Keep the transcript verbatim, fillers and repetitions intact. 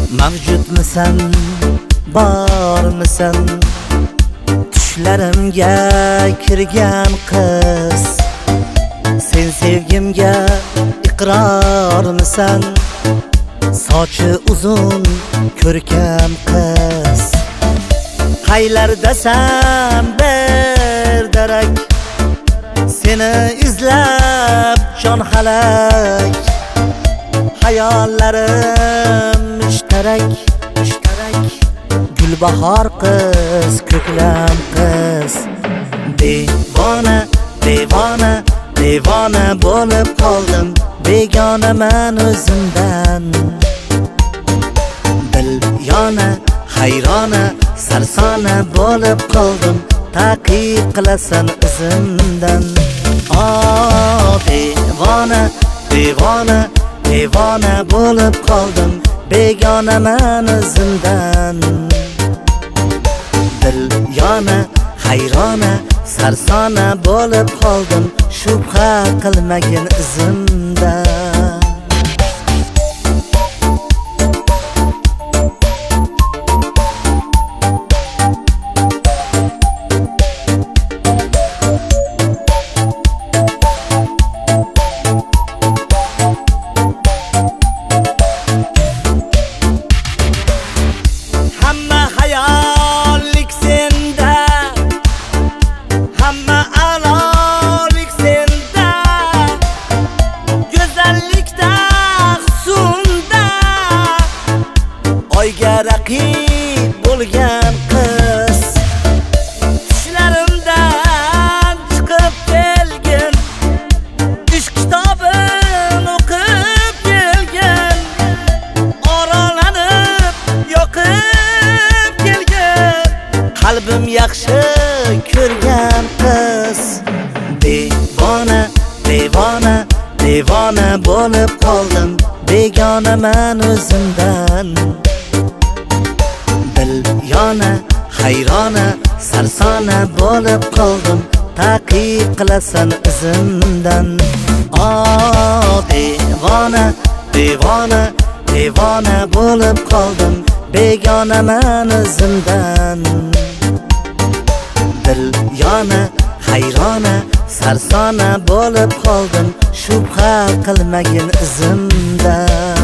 Mavjudmisan, bormisan? Tushlarimga kirgan qiz, sen sevgimga iqrormisan? Sochi uzun, ko'rkam qiz, qaylardasan bir darak? Seni izlab jon halak, hayollarim mushtarak, mushtarak. Gulbahor qiz, ko'klam qiz, devona, devona, devona bo'lib qoldim, begonaman o'zimdan. Dil yona, hayrona, sarsona bo'lib qoldim, taqiq qilasan izimdan. Oh, devona, devona, devona bo'lib qoldim, begonaman o'zimdan. Dil yona, hayrona, sarsona bo'lib qoldim, shubha qilmagin izimdan. Oyga raqib bo'lgan qiz, tushlarimdan chiqib kelgin, ishq kitobin o'qib kelgin, oralanib yoqib kelgin, qalbim yaxshi ko'rgan qiz. Devona, devona, devona bo'lib qoldim, begonaman o'zimdan. Dil yona, hayrona, sarsona bo'lib qoldim, taqiq qilasan izimdan. Oh, devona, devona, devona bo'lib qoldim, begonaman o'zimdan. Dil yona, hayrona, sarsona bo'lib qoldim, shubha qilmagin izimdan.